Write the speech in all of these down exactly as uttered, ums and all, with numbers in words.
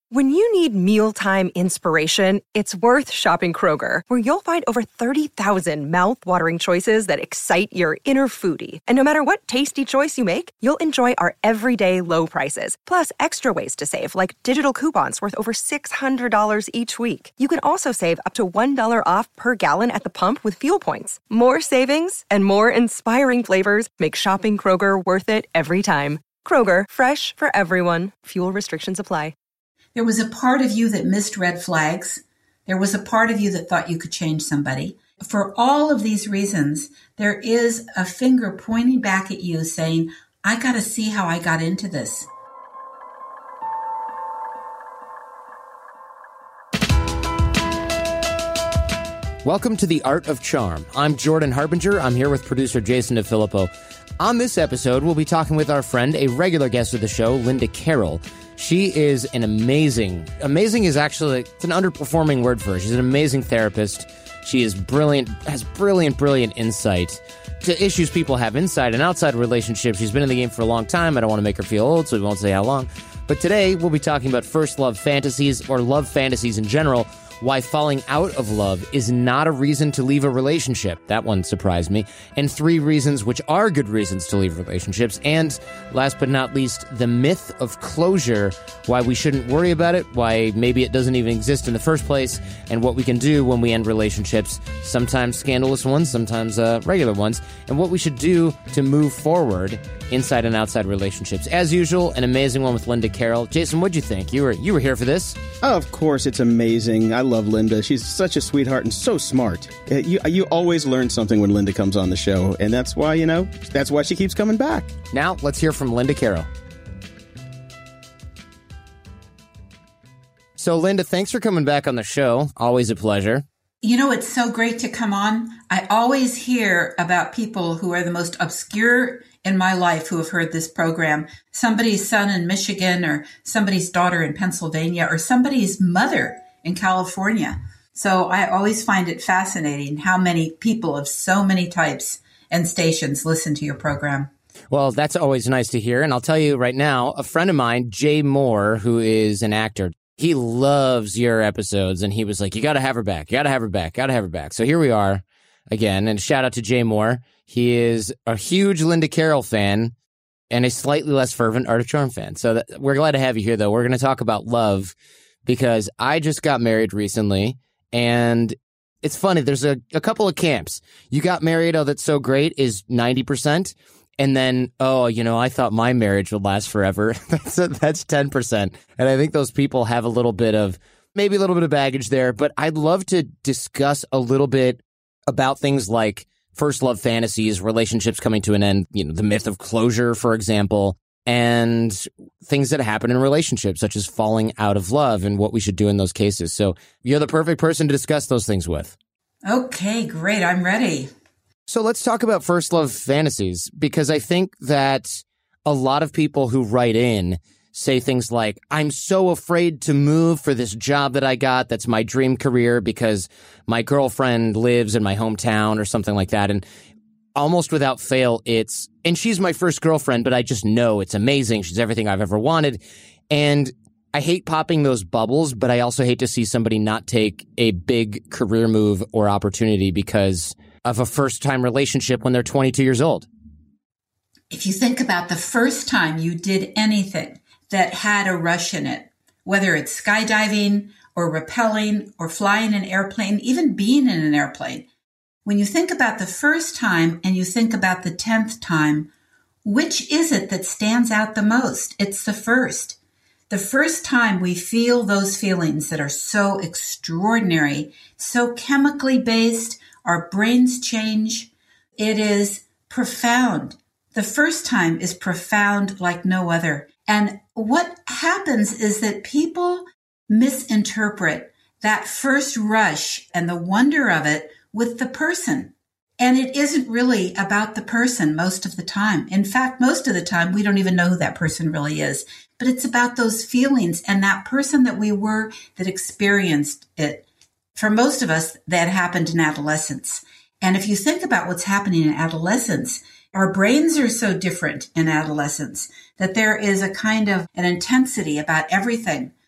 When you need mealtime inspiration, it's worth shopping Kroger, where you'll find over thirty thousand mouth-watering choices that excite your inner foodie. And no matter what tasty choice you make, you'll enjoy our everyday low prices, plus extra ways to save, like digital coupons worth over six hundred dollars each week. You can also save up to one dollar off per gallon at the pump with fuel points. More savings and more inspiring flavors make shopping Kroger worth it every time. Kroger, fresh for everyone. Fuel restrictions apply. There was a part of you that missed red flags. There was a part of you that thought you could change somebody. For all of these reasons, there is a finger pointing back at you saying, I got to see how I got into this. Welcome to The Art of Charm. I'm Jordan Harbinger. I'm here with producer Jason DeFilippo. On this episode, we'll be talking with our friend, a regular guest of the show, Linda Carroll. She is an amazing, amazing is actually, it's an underperforming word for her. She's an amazing therapist. She is brilliant, has brilliant, brilliant insight to issues people have inside and outside relationships. She's been in the game for a long time. I don't want to make her feel old, so we won't say how long. But today, we'll be talking about first love fantasies, or love fantasies in general, why falling out of love is not a reason to leave a relationship. That one surprised me. And three reasons which are good reasons to leave relationships. And last but not least, the myth of closure, why we shouldn't worry about it, why maybe it doesn't even exist in the first place, and what we can do when we end relationships, sometimes scandalous ones, sometimes uh, regular ones, and what we should do to move forward inside and outside relationships. As usual, an amazing one with Linda Carroll. Jason, what'd you think? You were you were here for this? Oh, of course, it's amazing. I love Linda. She's such a sweetheart and so smart. Uh, You, you always learn something when Linda comes on the show, and that's why, you know, that's why she keeps coming back. Now, let's hear from Linda Carroll. So, Linda, thanks for coming back on the show. Always a pleasure. You know, it's so great to come on. I always hear about people who are the most obscure in my life who have heard this program. Somebody's son in Michigan, or somebody's daughter in Pennsylvania, or somebody's mother in California. So I always find it fascinating how many people of so many types and stations listen to your program. Well, that's always nice to hear. And I'll tell you right now, a friend of mine, Jay Moore, who is an actor, he loves your episodes. And he was like, you got to have her back. You got to have her back. Got to have her back. So here we are again. And shout out to Jay Moore. He is a huge Linda Carroll fan and a slightly less fervent Art of Charm fan. So that, we're glad to have you here, though. We're going to talk about love because I just got married recently. And it's funny. There's a, a couple of camps. You got married. Oh, that's so great is ninety percent. And then, oh, you know, I thought my marriage would last forever. that's a, that's ten percent. And I think those people have a little bit of, maybe a little bit of baggage there. But I'd love to discuss a little bit about things like first love fantasies, relationships coming to an end, you know, the myth of closure, for example, and things that happen in relationships, such as falling out of love and what we should do in those cases. So you're the perfect person to discuss those things with. Okay, great. I'm ready. So let's talk about first love fantasies, because I think that a lot of people who write in say things like, I'm so afraid to move for this job that I got. That's my dream career because my girlfriend lives in my hometown or something like that. And almost without fail, it's, and she's my first girlfriend, but I just know it's amazing. She's everything I've ever wanted. And I hate popping those bubbles, but I also hate to see somebody not take a big career move or opportunity because of a first-time relationship when they're twenty-two years old. If you think about the first time you did anything that had a rush in it, whether it's skydiving or rappelling or flying an airplane, even being in an airplane, when you think about the first time and you think about the tenth time, which is it that stands out the most? It's the first. The first time we feel those feelings that are so extraordinary, so chemically based, our brains change. It is profound. The first time is profound like no other. And what happens is that people misinterpret that first rush and the wonder of it with the person. And it isn't really about the person most of the time. In fact, most of the time, we don't even know who that person really is. But it's about those feelings and that person that we were that experienced it. For most of us, that happened in adolescence. And if you think about what's happening in adolescence, our brains are so different in adolescence that there is a kind of an intensity about everything.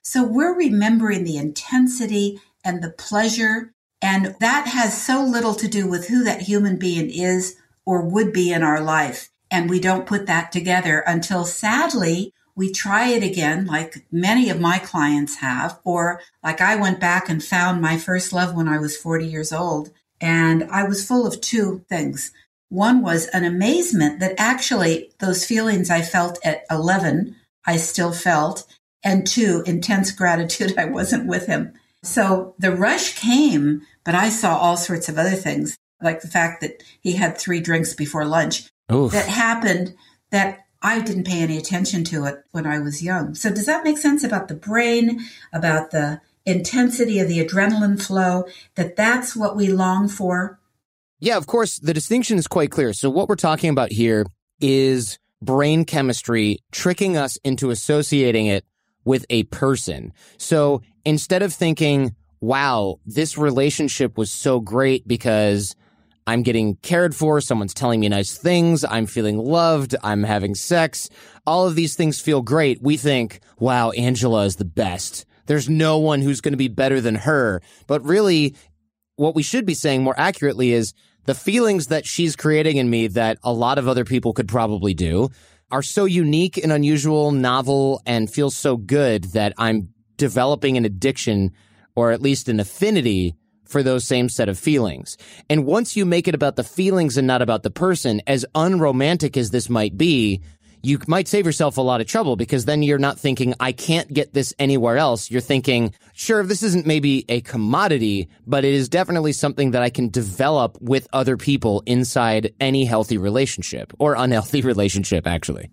So we're remembering the intensity and the pleasure. And that has so little to do with who that human being is or would be in our life. And we don't put that together until, sadly, we try it again, like many of my clients have, or like I went back and found my first love when I was forty years old. And I was full of two things. One was an amazement that actually those feelings I felt at eleven, I still felt. And two, intense gratitude I wasn't with him. So the rush came, but I saw all sorts of other things, like the fact that he had three drinks before lunch. Oof. That happened that I didn't pay any attention to it when I was young. So does that make sense about the brain, about the intensity of the adrenaline flow, that that's what we long for? Yeah, of course, the distinction is quite clear. So what we're talking about here is brain chemistry tricking us into associating it with a person. So instead of thinking, wow, this relationship was so great because I'm getting cared for, someone's telling me nice things, I'm feeling loved, I'm having sex, all of these things feel great, we think, wow, Angela is the best. There's no one who's going to be better than her. But really, what we should be saying more accurately is the feelings that she's creating in me that a lot of other people could probably do are so unique and unusual, novel, and feel so good that I'm developing an addiction, or at least an affinity, for those same set of feelings. And once you make it about the feelings and not about the person, as unromantic as this might be, you might save yourself a lot of trouble, because then you're not thinking, I can't get this anywhere else. You're thinking, sure, this isn't maybe a commodity, but it is definitely something that I can develop with other people inside any healthy relationship, or unhealthy relationship, actually.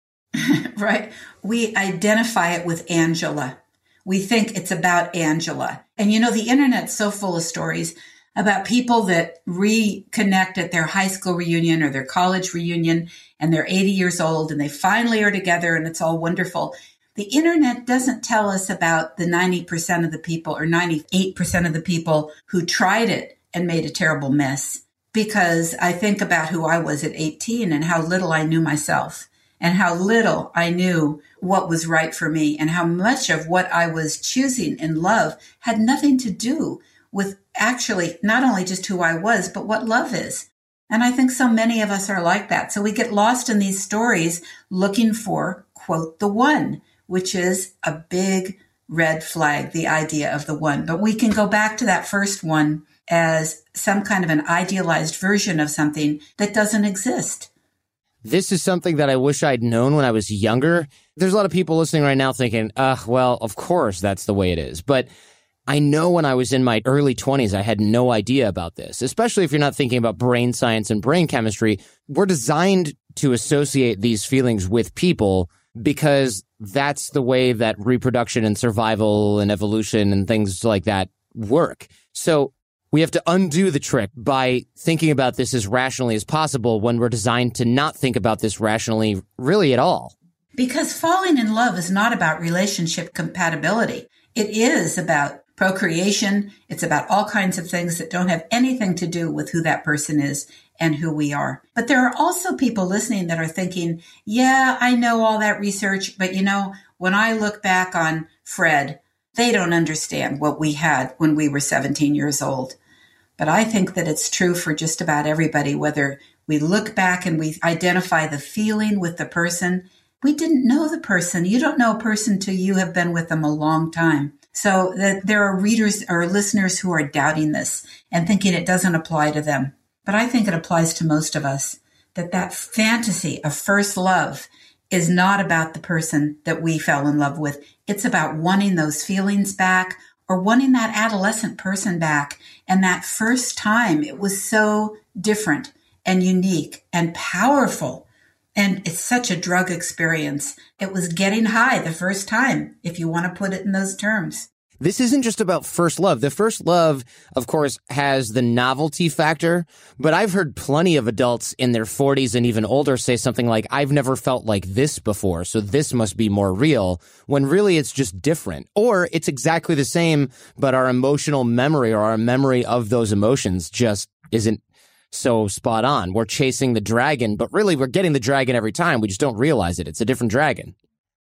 Right. We identify it with Angela. We think it's about Angela. And you know, the internet's so full of stories about people that reconnect at their high school reunion or their college reunion, and they're eighty years old and they finally are together and it's all wonderful. The internet doesn't tell us about the ninety percent of the people or ninety-eight percent of the people who tried it and made a terrible mess. Because I think about who I was at eighteen and how little I knew myself, and how little I knew what was right for me, and how much of what I was choosing in love had nothing to do with actually not only just who I was, but what love is. And I think so many of us are like that. So we get lost in these stories looking for, quote, the one, which is a big red flag, the idea of the one. But we can go back to that first one as some kind of an idealized version of something that doesn't exist. This is something that I wish I'd known when I was younger. There's a lot of people listening right now thinking, uh, well, of course that's the way it is. But I know when I was in my early twenties, I had no idea about this, especially if you're not thinking about brain science and brain chemistry. We're designed to associate these feelings with people because that's the way that reproduction and survival and evolution and things like that work. So we have to undo the trick by thinking about this as rationally as possible when we're designed to not think about this rationally really at all. Because falling in love is not about relationship compatibility. It is about procreation. It's about all kinds of things that don't have anything to do with who that person is and who we are. But there are also people listening that are thinking, yeah, I know all that research, but you know, when I look back on Fred, they don't understand what we had when we were seventeen years old. But I think that it's true for just about everybody, whether we look back and we identify the feeling with the person. We didn't know the person. You don't know a person till you have been with them a long time. So that there are readers or listeners who are doubting this and thinking it doesn't apply to them. But I think it applies to most of us, that that fantasy of first love is not about the person that we fell in love with. It's about wanting those feelings back, or wanting that adolescent person back. And that first time, it was so different and unique and powerful. And it's such a drug experience. It was getting high the first time, if you want to put it in those terms. This isn't just about first love. The first love, of course, has the novelty factor, but I've heard plenty of adults in their forties and even older say something like, I've never felt like this before, so this must be more real, when really it's just different. Or it's exactly the same, but our emotional memory or our memory of those emotions just isn't so spot on. We're chasing the dragon, but really we're getting the dragon every time. We just don't realize it. It's a different dragon.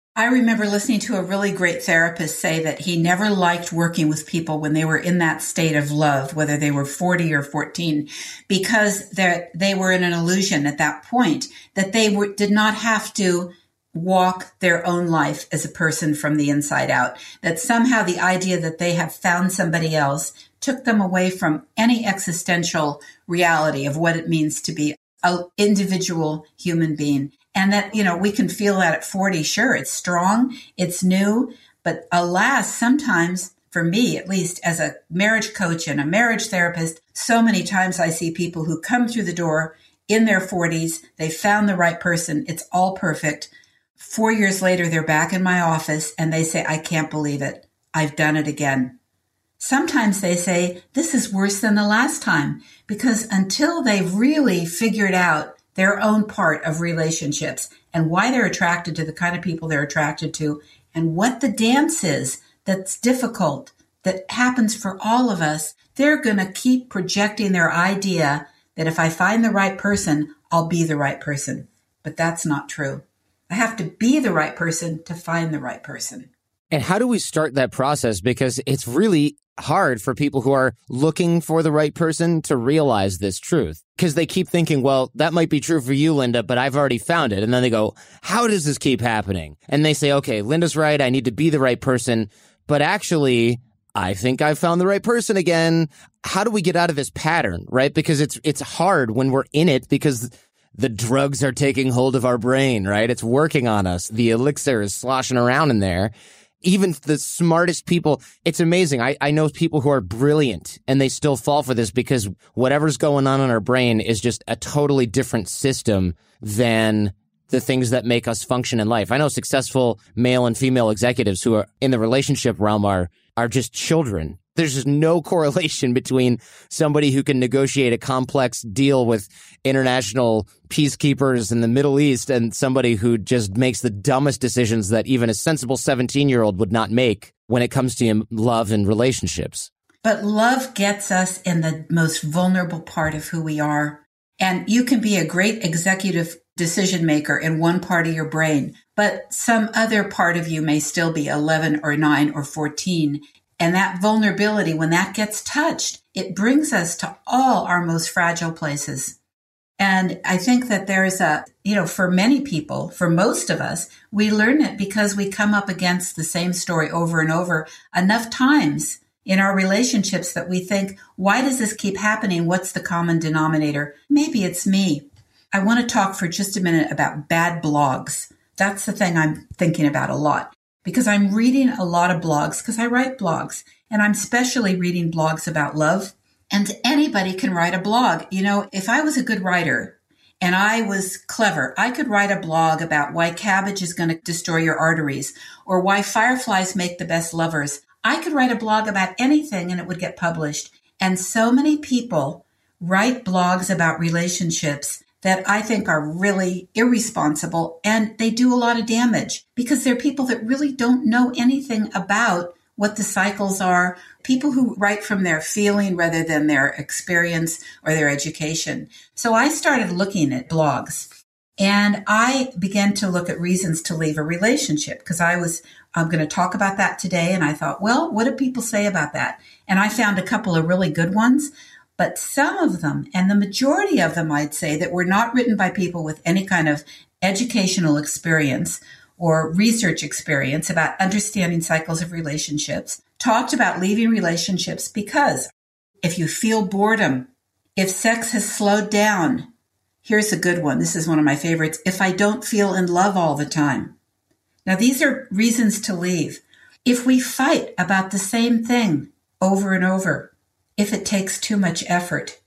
I remember listening to a really great therapist say that he never liked working with people when they were in that state of love, whether they were forty or fourteen, because they were in an illusion at that point that they were, did not have to walk their own life as a person from the inside out, that somehow the idea that they have found somebody else took them away from any existential reality of what it means to be an individual human being. And that, you know, we can feel that at forty. Sure, it's strong, it's new, but alas, sometimes, for me, at least as a marriage coach and a marriage therapist, so many times I see people who come through the door in their forties, they found the right person, it's all perfect. Four years later, they're back in my office and they say, I can't believe it. I've done it again. Sometimes they say, this is worse than the last time, because until they've really figured out their own part of relationships and why they're attracted to the kind of people they're attracted to and what the dance is that's difficult, that happens for all of us, they're going to keep projecting their idea that if I find the right person, I'll be the right person. But that's not true. I have to be the right person to find the right person. And how do we start that process? Because it's really hard for people who are looking for the right person to realize this truth, because they keep thinking, well, that might be true for you, Linda, but I've already found it. And then they go, how does this keep happening? And they say, okay, Linda's right. I need to be the right person. But actually, I think I've found the right person again. How do we get out of this pattern, right? Because it's it's hard when we're in it, because the drugs are taking hold of our brain, right? It's working on us. The elixir is sloshing around in there. Even the smartest people, it's amazing. I, I know people who are brilliant and they still fall for this because whatever's going on in our brain is just a totally different system than the things that make us function in life. I know successful male and female executives who are in the relationship realm are are just children. There's just no correlation between somebody who can negotiate a complex deal with international peacekeepers in the Middle East and somebody who just makes the dumbest decisions that even a sensible seventeen-year-old would not make when it comes to love and relationships. But love gets us in the most vulnerable part of who we are. And you can be a great executive decision maker in one part of your brain, but some other part of you may still be eleven or nine or fourteen. And that vulnerability, when that gets touched, it brings us to all our most fragile places. And I think that there's a, you know, for many people, for most of us, we learn it because we come up against the same story over and over enough times in our relationships that we think, why does this keep happening? What's the common denominator? Maybe it's me. I want to talk for just a minute about bad blogs. That's the thing I'm thinking about a lot. Because I'm reading a lot of blogs, because I write blogs, and I'm especially reading blogs about love. And anybody can write a blog. You know, if I was a good writer and I was clever, I could write a blog about why cabbage is going to destroy your arteries or why fireflies make the best lovers. I could write a blog about anything and it would get published. And so many people write blogs about relationships that I think are really irresponsible, and they do a lot of damage because they're people that really don't know anything about what the cycles are, people who write from their feeling rather than their experience or their education. So I started looking at blogs, and I began to look at reasons to leave a relationship because I was I'm going to talk about that today, and I thought, well, what do people say about that? And I found a couple of really good ones. But some of them, and the majority of them, I'd say, that were not written by people with any kind of educational experience or research experience about understanding cycles of relationships, talked about leaving relationships because if you feel boredom, if sex has slowed down, here's a good one. This is one of my favorites. If I don't feel in love all the time. Now, these are reasons to leave. If we fight about the same thing over and over, if it takes too much effort,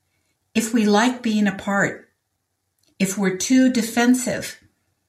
if we like being apart, if we're too defensive,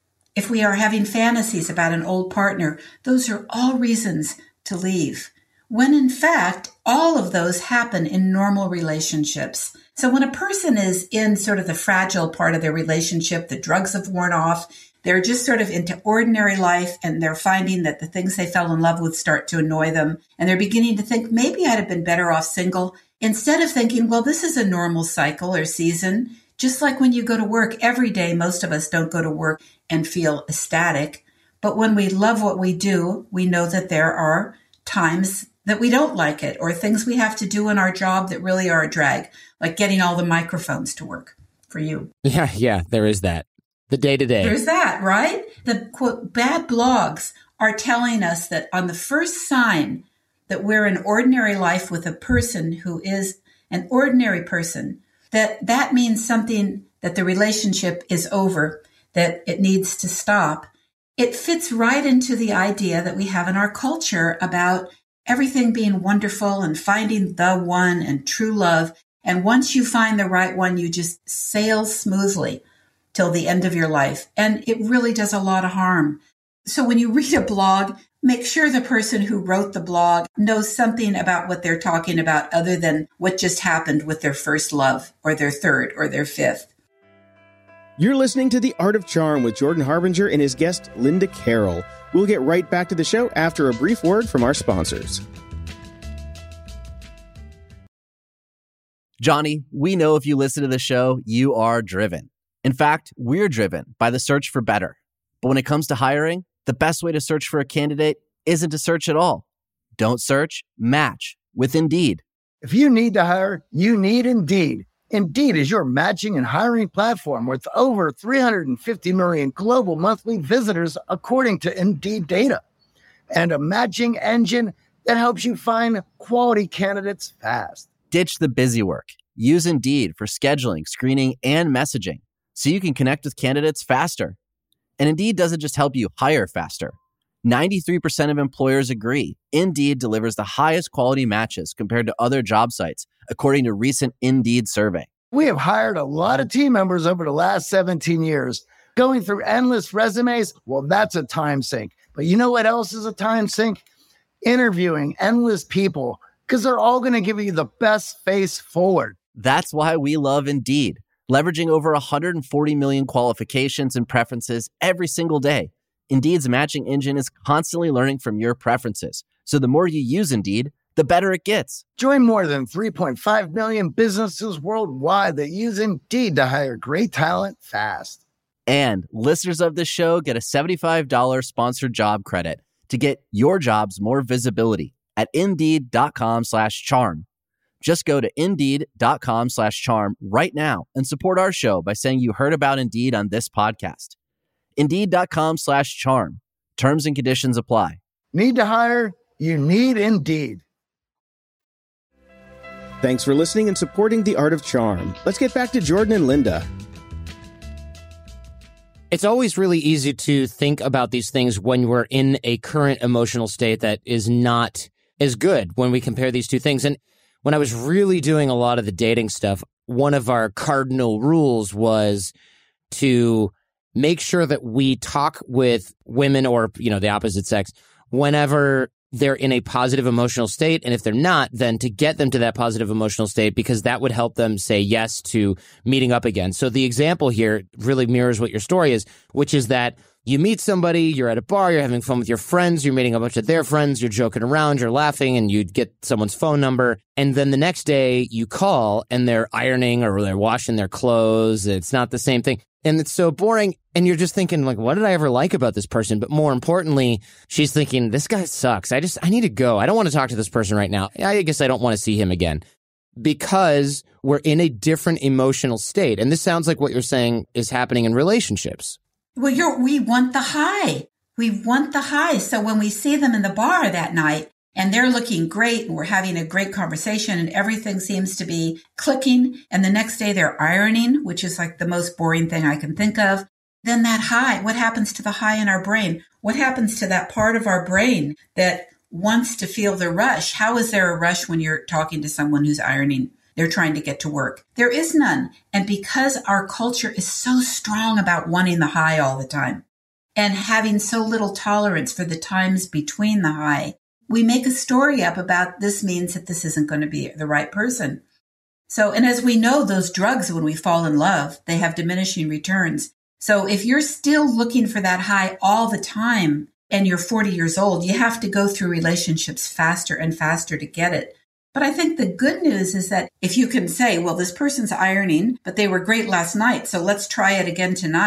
if we are having fantasies about an old partner, those are all reasons to leave. When in fact, all of those happen in normal relationships. So when a person is in sort of the fragile part of their relationship, the drugs have worn off, they're just sort of into ordinary life and they're finding that the things they fell in love with start to annoy them. And they're beginning to think, maybe I'd have been better off single. Instead of thinking, well, this is a normal cycle or season. Just like when you go to work every day, most of us don't go to work and feel ecstatic. But when we love what we do, we know that there are times that we don't like it or things we have to do in our job that really are a drag, like getting all the microphones to work for you. Yeah, yeah, there is that. The day-to-day. There's that, right? The, quote, bad blogs are telling us that on the first sign that we're in ordinary life with a person who is an ordinary person, that that means something, that the relationship is over, that it needs to stop. It fits right into the idea that we have in our culture about everything being wonderful and finding the one and true love. And once you find the right one, you just sail smoothly till the end of your life. And it really does a lot of harm. So when you read a blog, make sure the person who wrote the blog knows something about what they're talking about other than what just happened with their first love or their third or their fifth. You're listening to The Art of Charm with Jordan Harbinger and his guest, Linda Carroll. We'll get right back to the show after a brief word from our sponsors. Johnny, we know if you listen to the show, you are driven. In fact, we're driven by the search for better. But when it comes to hiring, the best way to search for a candidate isn't to search at all. Don't search, match with Indeed. If you need to hire, you need Indeed. Indeed is your matching and hiring platform with over three hundred fifty million global monthly visitors, according to Indeed data, and a matching engine that helps you find quality candidates fast. Ditch the busy work. Use Indeed for scheduling, screening, and messaging so you can connect with candidates faster. And Indeed doesn't just help you hire faster. ninety-three percent of employers agree Indeed delivers the highest quality matches compared to other job sites, according to recent Indeed survey. We have hired a lot of team members over the last seventeen years. Going through endless resumes, well, that's a time sink. But you know what else is a time sink? Interviewing endless people, because they're all going to give you the best face forward. That's why we love Indeed, leveraging over one hundred forty million qualifications and preferences every single day. Indeed's matching engine is constantly learning from your preferences. So the more you use Indeed, the better it gets. Join more than three point five million businesses worldwide that use Indeed to hire great talent fast. And listeners of this show get a seventy-five dollars sponsored job credit to get your jobs more visibility at Indeed.com slash charm. Just go to Indeed.com slash charm right now and support our show by saying you heard about Indeed on this podcast. Indeed.com slash charm. Terms and conditions apply. Need to hire? You need Indeed. Thanks for listening and supporting The Art of Charm. Let's get back to Jordan and Linda. It's always really easy to think about these things when we're in a current emotional state that is not as good when we compare these two things. And when I was really doing a lot of the dating stuff, one of our cardinal rules was to make sure that we talk with women or, you know, the opposite sex whenever they're in a positive emotional state. And if they're not, then to get them to that positive emotional state, because that would help them say yes to meeting up again. So the example here really mirrors what your story is, which is that you meet somebody, you're at a bar, you're having fun with your friends, you're meeting a bunch of their friends, you're joking around, you're laughing, and you get someone's phone number. And then the next day you call and they're ironing or they're washing their clothes. It's not the same thing. And it's so boring. And you're just thinking, like, what did I ever like about this person? But more importantly, she's thinking, this guy sucks. I just, I need to go. I don't want to talk to this person right now. I guess I don't want to see him again, because we're in a different emotional state. And this sounds like what you're saying is happening in relationships. Well, you're, we want the high. We want the high. So when we see them in the bar that night and they're looking great and we're having a great conversation and everything seems to be clicking, and the next day they're ironing, which is like the most boring thing I can think of, then that high, what happens to the high in our brain? What happens to that part of our brain that wants to feel the rush? How is there a rush when you're talking to someone who's ironing? They're trying to get to work. There is none. And because our culture is so strong about wanting the high all the time and having so little tolerance for the times between the high, we make a story up about this means that this isn't going to be the right person. So, and as we know, those drugs, when we fall in love, they have diminishing returns. So if you're still looking for that high all the time and you're forty years old, you have to go through relationships faster and faster to get it. But I think the good news is that if you can say, well, this person's ironing, but they were great last night, so let's try it again tonight.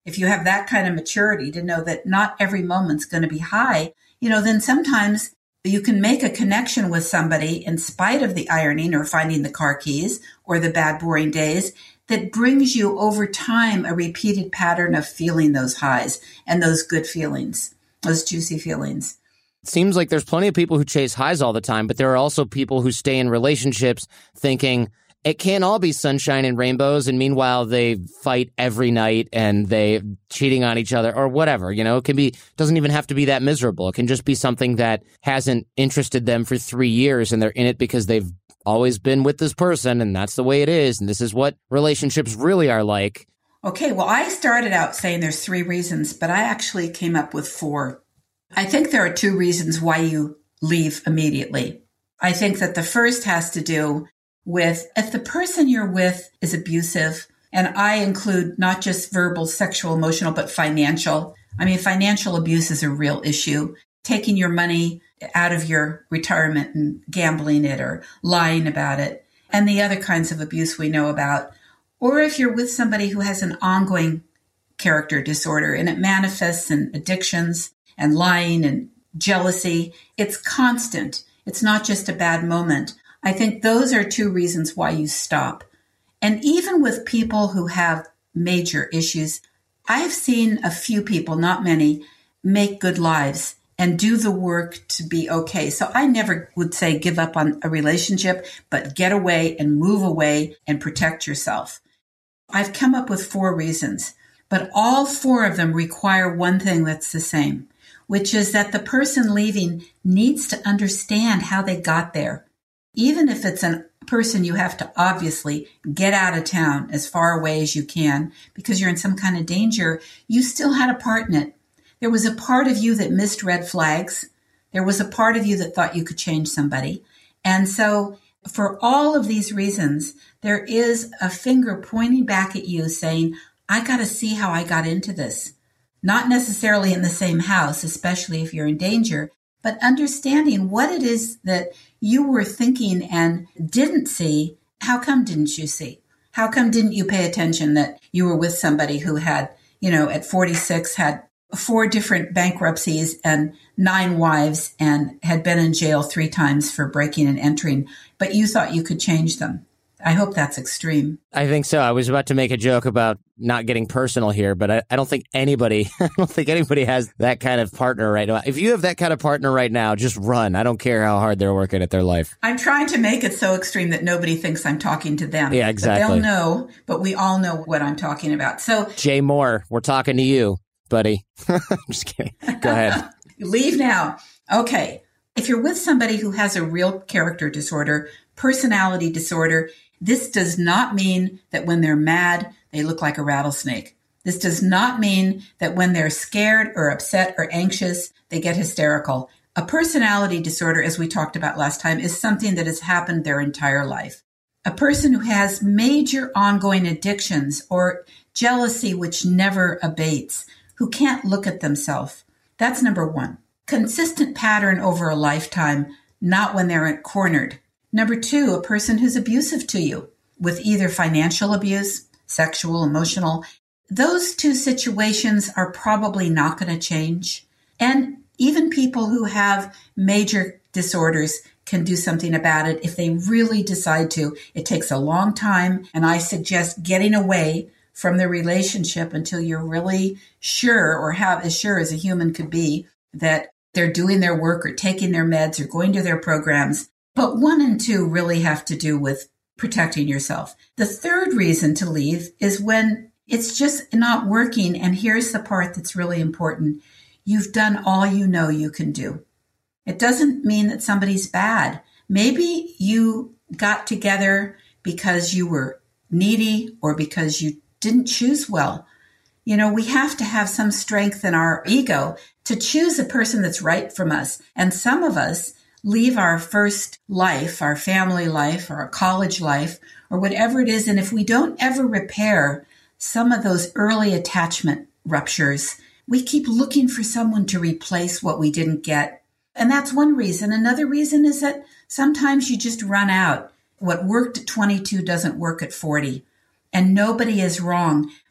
if you have that kind of maturity to know that not every moment's going to be high, you know, then sometimes you can make a connection with somebody in spite of the ironing or finding the car keys or the bad, boring days that brings you over time a repeated pattern of feeling those highs and those good feelings, those juicy feelings. It seems like there's plenty of people who chase highs all the time, but there are also people who stay in relationships thinking it can't all be sunshine and rainbows, and meanwhile they fight every night and they cheating on each other or whatever. You know, it can be, doesn't even have to be that miserable. It can just be something that hasn't interested them for three years and they're in it because they've always been with this person and that's the way it is. And this is what relationships really are like. Okay, well, I started out saying there's three reasons, but I actually came up with four. I think there are two reasons why you leave immediately. I think that the first has to do with if the person you're with is abusive, and I include not just verbal, sexual, emotional, but financial. I mean, financial abuse is a real issue. Taking your money out of your retirement and gambling it or lying about it, and the other kinds of abuse we know about. Or if you're with somebody who has an ongoing character disorder and it manifests in addictions and lying and jealousy, it's constant. It's not just a bad moment. I think those are two reasons why you stop. And even with people who have major issues, I've seen a few people, not many, make good lives and do the work to be okay. So I never would say give up on a relationship, but get away and move away and protect yourself. I've come up with four reasons, but all four of them require one thing that's the same, which is that the person leaving needs to understand how they got there. Even if it's a person you have to obviously get out of town as far away as you can because you're in some kind of danger, you still had a part in it. There was a part of you that missed red flags. There was a part of you that thought you could change somebody. And so for all of these reasons, there is a finger pointing back at you saying, I got to see how I got into this. Not necessarily in the same house, especially if you're in danger, but understanding what it is that you were thinking and didn't see. How come didn't you see? How come didn't you pay attention that you were with somebody who had, you know, at forty-six had four different bankruptcies and nine wives and had been in jail three times for breaking and entering, but you thought you could change them? I hope that's extreme. I think so. I was about to make a joke about not getting personal here, but I, I don't think anybody, I don't think anybody has that kind of partner right now. If you have that kind of partner right now, just run. I don't care how hard they're working at their life. I'm trying to make it so extreme that nobody thinks I'm talking to them. Yeah, exactly. But they'll know, but we all know what I'm talking about. So, Jay Moore, we're talking to you, buddy. I'm just kidding. Go ahead. Leave now. Okay. If you're with somebody who has a real character disorder, personality disorder, this does not mean that when they're mad, they look like a rattlesnake. This does not mean that when they're scared or upset or anxious, they get hysterical. A personality disorder, as we talked about last time, is something that has happened their entire life. A person who has major ongoing addictions or jealousy which never abates, who can't look at themselves. That's number one. Consistent pattern over a lifetime, not when they're cornered. Number two, a person who's abusive to you with either financial abuse, sexual, emotional. Those two situations are probably not going to change. And even people who have major disorders can do something about it if they really decide to. It takes a long time, and I suggest getting away from the relationship until you're really sure, or have as sure as a human could be, that they're doing their work or taking their meds or going to their programs. But one and two really have to do with protecting yourself. The third reason to leave is when it's just not working. And here's the part that's really important. You've done all you know you can do. It doesn't mean that somebody's bad. Maybe you got together because you were needy or because you didn't choose well. You know, we have to have some strength in our ego to choose a person that's right from us. And some of us leave our first life, our family life, or our college life, or whatever it is. And if we don't ever repair some of those early attachment ruptures, we keep looking for someone to replace what we didn't get. And that's one reason. Another reason is that sometimes you just run out. What worked at twenty-two doesn't work at forty. And nobody is wrong.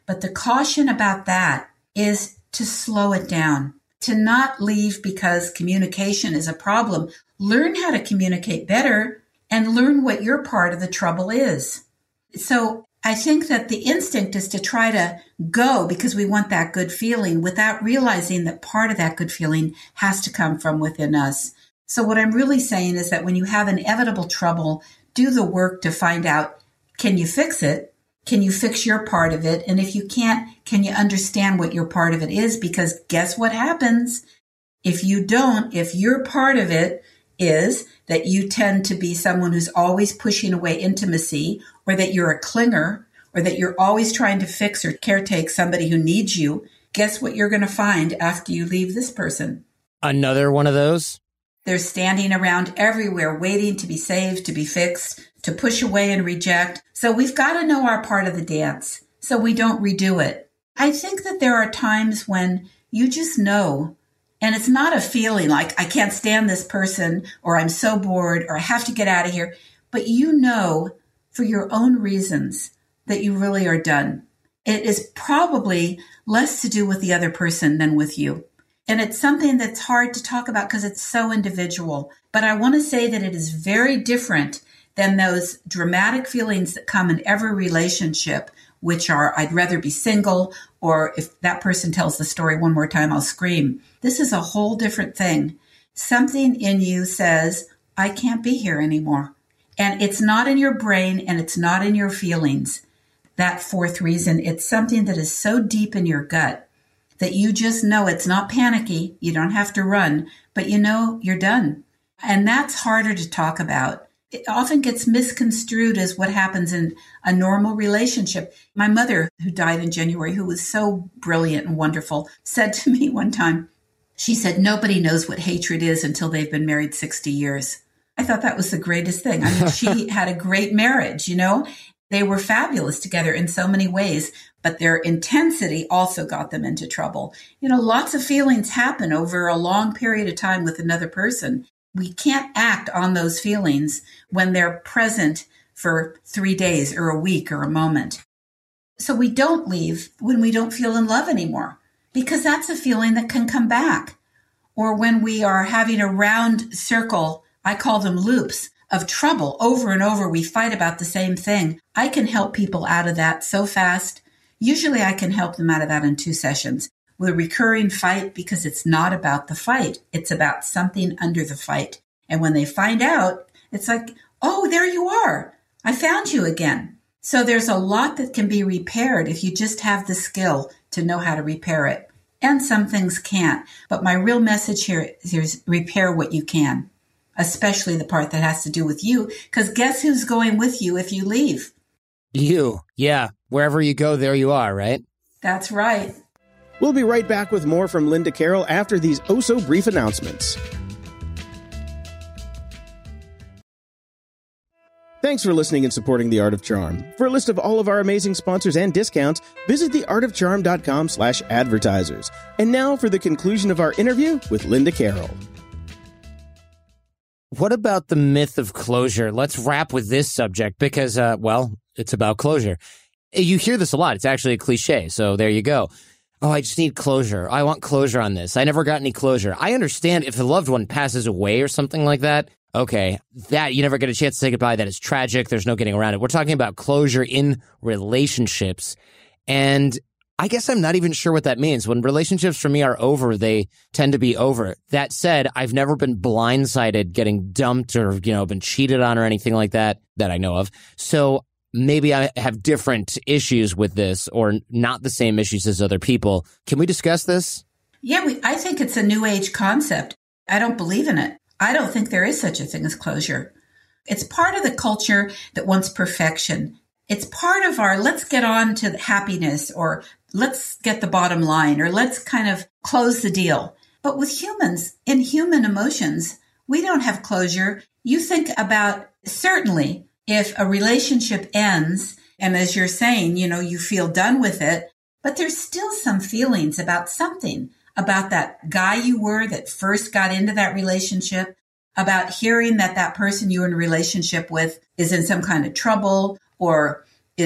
But the caution about that is to slow it down, to not leave because communication is a problem. Learn how to communicate better and learn what your part of the trouble is. So I think that the instinct is to try to go because we want that good feeling without realizing that part of that good feeling has to come from within us. So what I'm really saying is that when you have inevitable trouble, do the work to find out, can you fix it? Can you fix your part of it? And if you can't, can you understand what your part of it is? Because guess what happens? If you don't, if your part of it is that you tend to be someone who's always pushing away intimacy, or that you're a clinger, or that you're always trying to fix or caretake somebody who needs you, guess what you're going to find after you leave this person? Another one of those? They're standing around everywhere waiting to be saved, to be fixed, to push away and reject. So we've got to know our part of the dance so we don't redo it. I think that there are times when you just know, and it's not a feeling like I can't stand this person or I'm so bored or I have to get out of here, but you know for your own reasons that you really are done. It is probably less to do with the other person than with you. And it's something that's hard to talk about because it's so individual. But I want to say that it is very different than those dramatic feelings that come in every relationship, which are, I'd rather be single, or if that person tells the story one more time, I'll scream. This is a whole different thing. Something in you says, I can't be here anymore. And it's not in your brain and it's not in your feelings. That fourth reason, it's something that is so deep in your gut that you just know it's not panicky. You don't have to run, but you know you're done. And that's harder to talk about. It often gets misconstrued as what happens in a normal relationship. My mother, who died in January, who was so brilliant and wonderful, said to me one time, she said, nobody knows what hatred is until they've been married sixty years. I thought that was the greatest thing. I mean, she had a great marriage, you know. They were fabulous together in so many ways, but their intensity also got them into trouble. You know, lots of feelings happen over a long period of time with another person. We can't act on those feelings when they're present for three days or a week or a moment. So we don't leave when we don't feel in love anymore, because that's a feeling that can come back. Or when we are having a round circle, I call them loops, of trouble over and over. We fight about the same thing. I can help people out of that so fast. Usually I can help them out of that in two sessions. With a recurring fight, because it's not about the fight. It's about something under the fight. And when they find out, it's like, oh, there you are. I found you again. So there's a lot that can be repaired if you just have the skill to know how to repair it. And some things can't. But my real message here is repair what you can, especially the part that has to do with you. Because guess who's going with you if you leave? You. Yeah. Wherever you go, there you are, right? That's right. We'll be right back with more from Linda Carroll after these oh-so-brief announcements. Thanks for listening and supporting The Art of Charm. For a list of all of our amazing sponsors and discounts, visit theartofcharm.com slash advertisers. And now for the conclusion of our interview with Linda Carroll. What about the myth of closure? Let's wrap with this subject because, uh, well, it's about closure. You hear this a lot. It's actually a cliche, so there you go. Oh, I just need closure. I want closure on this. I never got any closure. I understand if a loved one passes away or something like that. Okay, that you never get a chance to say goodbye. That is tragic. There's no getting around it. We're talking about closure in relationships. And I guess I'm not even sure what that means. When relationships for me are over, they tend to be over. That said, I've never been blindsided getting dumped or, you know, been cheated on or anything like that that I know of. So maybe I have different issues with this or not the same issues as other people. Can we discuss this? Yeah, we, I think it's a new age concept. I don't believe in it. I don't think there is such a thing as closure. It's part of the culture that wants perfection. It's part of our let's get on to happiness, or let's get the bottom line, or let's kind of close the deal. But with humans, in human emotions, we don't have closure. You think about, certainly, if a relationship ends, and as you're saying, you know, you feel done with it, but there's still some feelings about something, about that guy you were that first got into that relationship, about hearing that that person you were in a relationship with is in some kind of trouble or is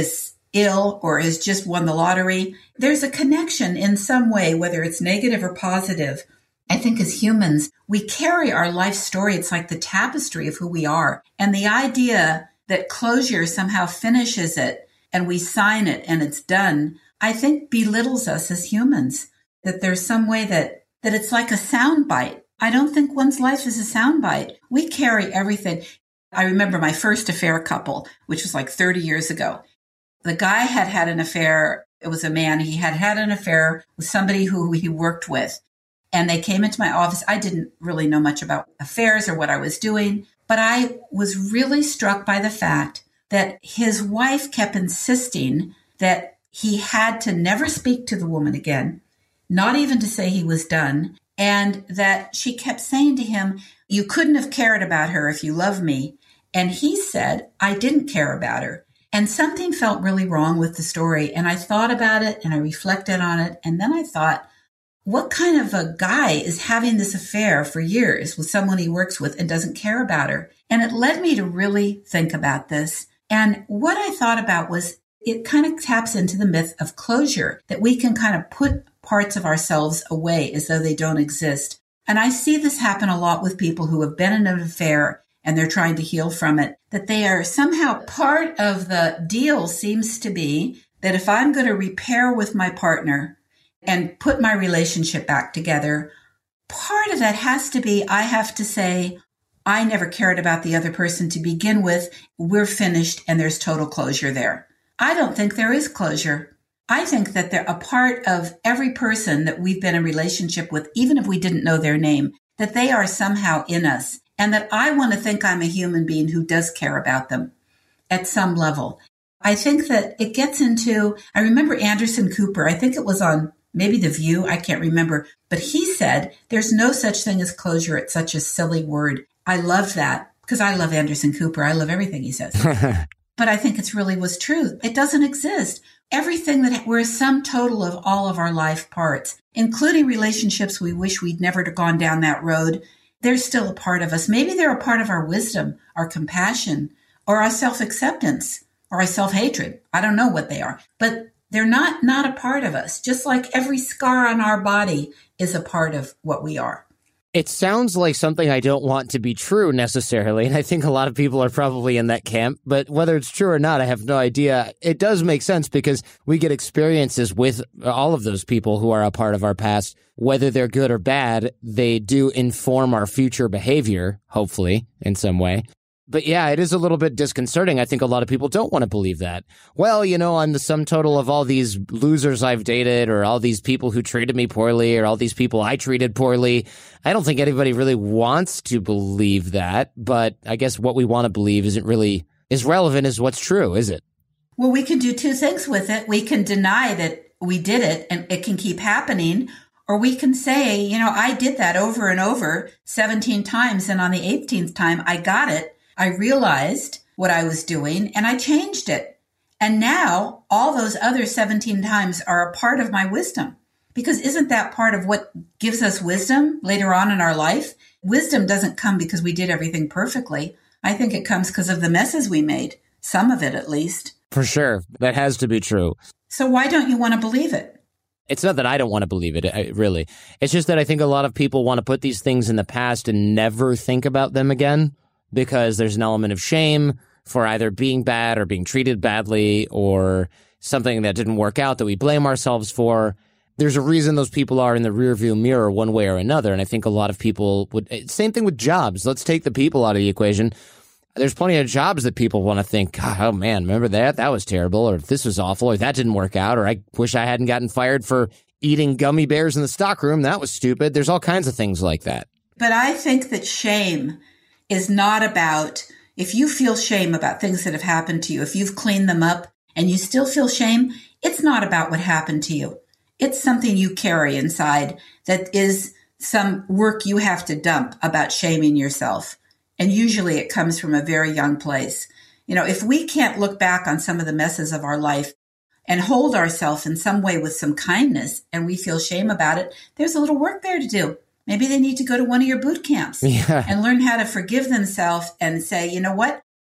ill or has just won the lottery. There's a connection in some way, whether it's negative or positive. I think as humans, we carry our life story. It's like the tapestry of who we are. And the idea that closure somehow finishes it and we sign it and it's done, I think belittles us as humans. That there's some way that, that it's like a soundbite. I don't think one's life is a soundbite. We carry everything. I remember my first affair couple, which was like thirty years ago. The guy had had an affair. It was a man. He had had an affair with somebody who he worked with. And they came into my office. I didn't really know much about affairs or what I was doing, but I was really struck by the fact that his wife kept insisting that he had to never speak to the woman again, not even to say he was done, and that she kept saying to him, you couldn't have cared about her if you loved me. And he said, I didn't care about her. And something felt really wrong with the story. And I thought about it and I reflected on it. And then I thought, what kind of a guy is having this affair for years with someone he works with and doesn't care about her? And it led me to really think about this. And what I thought about was it kind of taps into the myth of closure, that we can kind of put parts of ourselves away as though they don't exist. And I see this happen a lot with people who have been in an affair and they're trying to heal from it, that they are somehow part of the deal seems to be that if I'm going to repair with my partner and put my relationship back together, part of that has to be I have to say, I never cared about the other person to begin with. We're finished and there's total closure there. I don't think there is closure. I think that they're a part of every person that we've been in relationship with, even if we didn't know their name, that they are somehow in us. And that I want to think I'm a human being who does care about them at some level. I think that it gets into, I remember Anderson Cooper, I think it was on maybe The View, I can't remember, but he said, there's no such thing as closure. It's such a silly word. I love that because I love Anderson Cooper. I love everything he says. But I think it's really was true. It doesn't exist. Everything that we're a sum total of all of our life parts, including relationships we wish we'd never gone down that road. They're still a part of us. Maybe they're a part of our wisdom, our compassion, or our self-acceptance, or our self-hatred. I don't know what they are, but they're not, not a part of us. Just like every scar on our body is a part of what we are. It sounds like something I don't want to be true necessarily, and I think a lot of people are probably in that camp, but whether it's true or not, I have no idea. It does make sense because we get experiences with all of those people who are a part of our past. Whether they're good or bad, they do inform our future behavior, hopefully, in some way. But yeah, it is a little bit disconcerting. I think a lot of people don't want to believe that. Well, you know, I'm the sum total of all these losers I've dated or all these people who treated me poorly or all these people I treated poorly. I don't think anybody really wants to believe that. But I guess what we want to believe isn't really as relevant as what's true, is it? Well, we can do two things with it. We can deny that we did it and it can keep happening. Or we can say, you know, I did that over and over seventeen times. And on the eighteenth time, I got it. I realized what I was doing and I changed it. And now all those other seventeen times are a part of my wisdom. Because isn't that part of what gives us wisdom later on in our life? Wisdom doesn't come because we did everything perfectly. I think it comes because of the messes we made. Some of it, at least. For sure. That has to be true. So why don't you want to believe it? It's not that I don't want to believe it, I, really. It's just that I think a lot of people want to put these things in the past and never think about them again because there's an element of shame for either being bad or being treated badly or something that didn't work out that we blame ourselves for. There's a reason those people are in the rearview mirror one way or another, and I think a lot of people would... Same thing with jobs. Let's take the people out of the equation. There's plenty of jobs that people want to think, oh, man, remember that? That was terrible, or this was awful, or that didn't work out, or I wish I hadn't gotten fired for eating gummy bears in the stockroom. That was stupid. There's all kinds of things like that. But I think that shame is not about, if you feel shame about things that have happened to you, if you've cleaned them up and you still feel shame, it's not about what happened to you. It's something you carry inside that is some work you have to dump about shaming yourself. And usually it comes from a very young place. You know, if we can't look back on some of the messes of our life and hold ourselves in some way with some kindness and we feel shame about it, there's a little work there to do. Maybe they need to go to one of your boot camps yeah. and learn how to forgive themselves and say, you know what?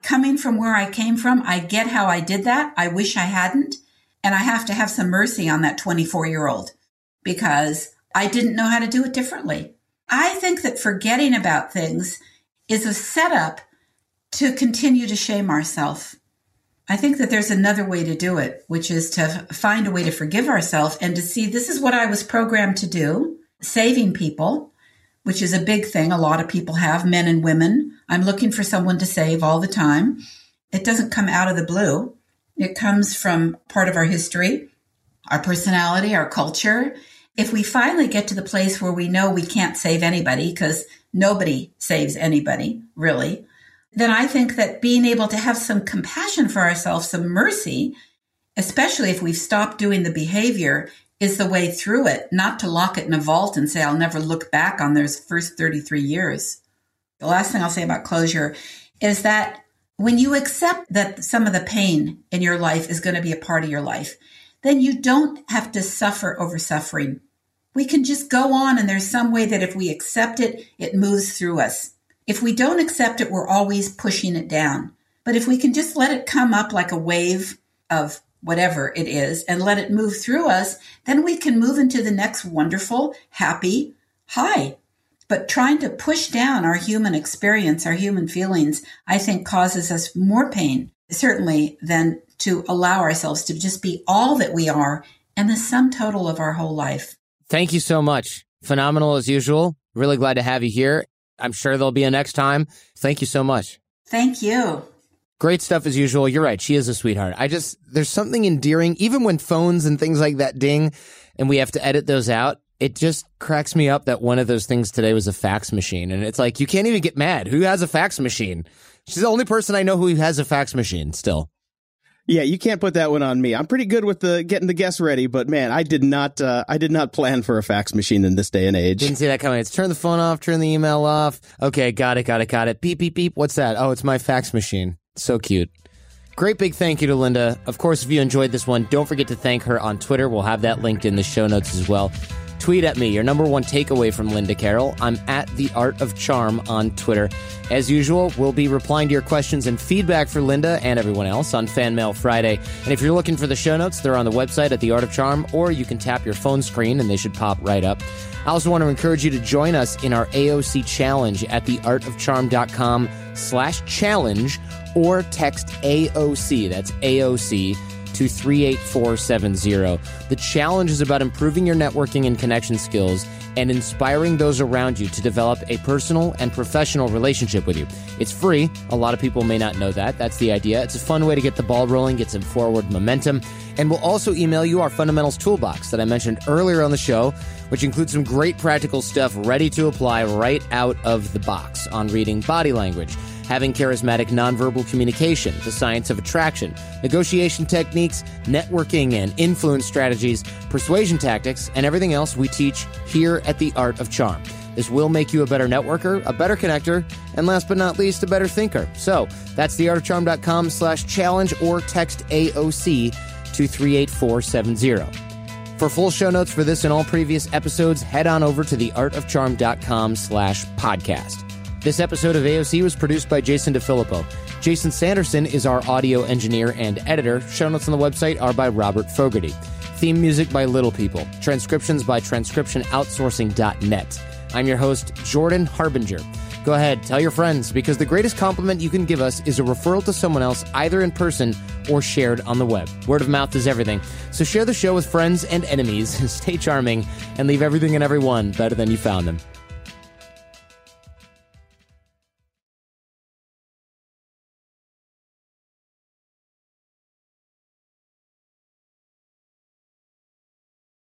coming from where I came from, I get how I did that. I wish I hadn't. And I have to have some mercy on that twenty-four-year-old because I didn't know how to do it differently. I think that forgetting about things is a setup to continue to shame ourselves. I think that there's another way to do it, which is to find a way to forgive ourselves and to see this is what I was programmed to do, saving people, which is a big thing. A lot of people have, men and women. I'm looking for someone to save all the time. It doesn't come out of the blue. It comes from part of our history, our personality, our culture. If we finally get to the place where we know we can't save anybody, because nobody saves anybody, really, then I think that being able to have some compassion for ourselves, some mercy, especially if we've stopped doing the behavior, is the way through it, not to lock it in a vault and say, I'll never look back on those first thirty-three years. The last thing I'll say about closure is that when you accept that some of the pain in your life is going to be a part of your life, then you don't have to suffer over suffering. We can just go on, and there's some way that if we accept it, it moves through us. If we don't accept it, we're always pushing it down. But if we can just let it come up like a wave of whatever it is and let it move through us, then we can move into the next wonderful, happy high. But trying to push down our human experience, our human feelings, I think causes us more pain, certainly, than to allow ourselves to just be all that we are and the sum total of our whole life. Thank you so much. Phenomenal as usual. Really glad to have you here. I'm sure there'll be a next time. Thank you so much. Thank you. Great stuff as usual. You're right. She is a sweetheart. I just, there's something endearing, even when phones and things like that ding and we have to edit those out. It just cracks me up that one of those things today was a fax machine. And it's like, you can't even get mad. Who has a fax machine? She's the only person I know who has a fax machine still. Yeah, you can't put that one on me. I'm pretty good with the getting the guests ready, but man, I did not uh, I did not plan for a fax machine in this day and age. Didn't see that coming. It's turn the phone off, turn the email off. Okay, got it, got it, got it. Beep, beep, beep. What's that? Oh, it's my fax machine. So cute. Great big thank you to Linda. Of course, if you enjoyed this one, don't forget to thank her on Twitter. We'll have that linked in the show notes as well. Tweet at me, your number one takeaway from Linda Carroll. I'm at The Art of Charm on Twitter. As usual, we'll be replying to your questions and feedback for Linda and everyone else on Fan Mail Friday. And if you're looking for the show notes, they're on the website at The Art of Charm, or you can tap your phone screen and they should pop right up. I also want to encourage you to join us in our A O C challenge at theartofcharm.com slash challenge or text A O C. That's A O C. to three eight four seven zero. The challenge is about improving your networking and connection skills and inspiring those around you to develop a personal and professional relationship with you. It's free. A lot of people may not know that. That's the idea. It's a fun way to get the ball rolling, get some forward momentum. And we'll also email you our fundamentals toolbox that I mentioned earlier on the show, which includes some great practical stuff ready to apply right out of the box on reading body language, having charismatic nonverbal communication, the science of attraction, negotiation techniques, networking and influence strategies, persuasion tactics, and everything else we teach here at The Art of Charm. This will make you a better networker, a better connector, and last but not least, a better thinker. So that's theartofcharm.com slash challenge or text A O C to three eight four seven zero. For full show notes for this and all previous episodes, head on over to theartofcharm.com slash podcast. This episode of A O C was produced by Jason DeFilippo. Jason Sanderson is our audio engineer and editor. Show notes on the website are by Robert Fogarty. Theme music by Little People. Transcriptions by transcription outsourcing dot net. I'm your host, Jordan Harbinger. Go ahead, tell your friends, because the greatest compliment you can give us is a referral to someone else, either in person or shared on the web. Word of mouth is everything. So share the show with friends and enemies, stay charming, and leave everything and everyone better than you found them.